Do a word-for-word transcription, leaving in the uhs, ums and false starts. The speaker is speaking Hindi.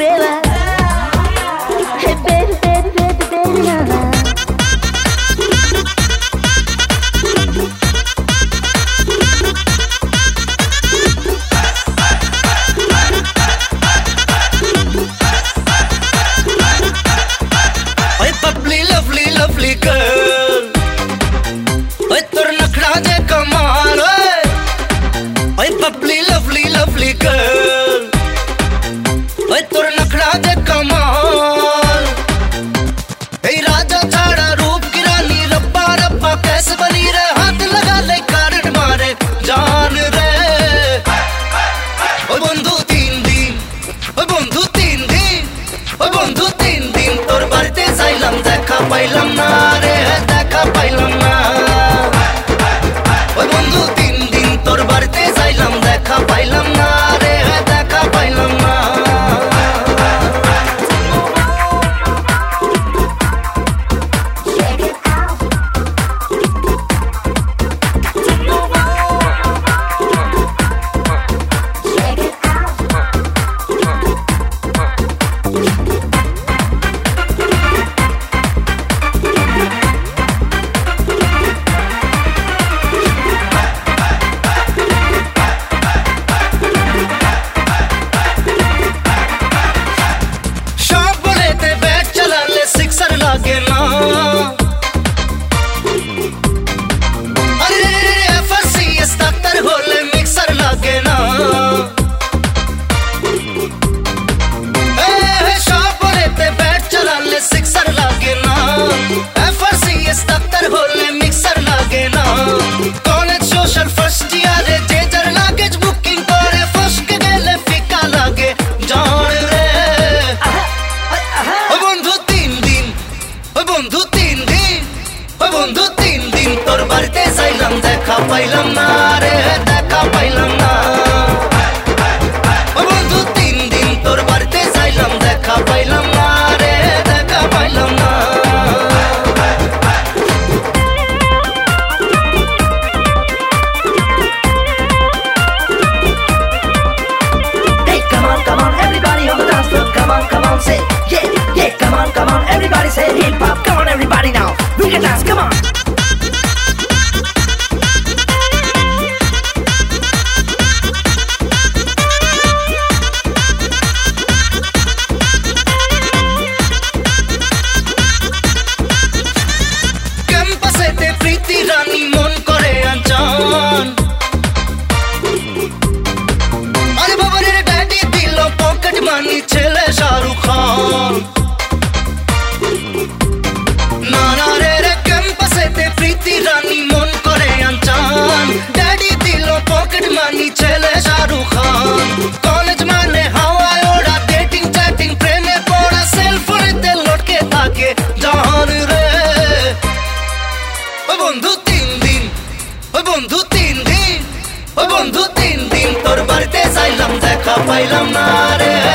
umbrella. Hey baby, baby, baby, baby, now. Hey bubbly, lovely, lovely girl. Hey tor nakhda de kamal. Hey bubbly, lovely, lovely girl. Hey tor nakhda de kamal. Hey raja chhada roop ki rani rabba rabba kaise bani re haath laga le karan mare jaan re. Oy bondhu teen din, oy bondhu teen din, oy bondhu teen din tor barite sailam dekha pailam na re dekha pailam na. Oy bondhu teen din tor barite sailam dekha pailam na re dekha pailam na. लागे ना अरे एफएससीएस दफ्तर होले मिक्सर लागे ना ए शॉप लेते बैठ चला ले सिक्सर लागे ना एफएससीएस दफ्तर होले मिक्सर लागे ना कॉलेज सोशल फर्स्ट ईयर जेजर लागेज बुकिंग करे फर्स्ट के गेले फिका लागे जान रे ओ बंधु तीन दिन ओ बंधु तीन दिन ओ बंधु तीन दिन तोर बाड़ीते जाइलाम देखा पाइलाम ना रे देखा पाइलाम ना ओ बंधु तीन दिन तोर बाड़ीते जाइलाम देखा पाइलाम ना रे देखा पाइलाम ना. Hey, come on, come on, everybody on the dance floor. Come on, come on, say yeah, yeah. Come on, come on, everybody say hip hop. Come on, everybody now, we can dance. Come on. ক্যাম্পাসেতে প্রীতি রানী মন করে আনচান আরে বাবার ড্যাডি দিল পকেট মানি ছেলে শাহরুখ খান না না রে রে ক্যাম্পাসেতে প্রীতি রানী মন করে আনচান ড্যাডি দিল পকেট মানি ছেলে শাহরুখ খান কলেজ মানে হাওয়ায় ওড়া ডেটিং চ্যাটিং প্রেমে পড়া সেলফোনেতে লটকে থাকে জাহান রে. ও বন্ধু তিন দিন ও বন্ধু তিন দিন ও বন্ধু তিন দিন তোর বাড়িতে যাইলাম দেখা পাইলাম না রে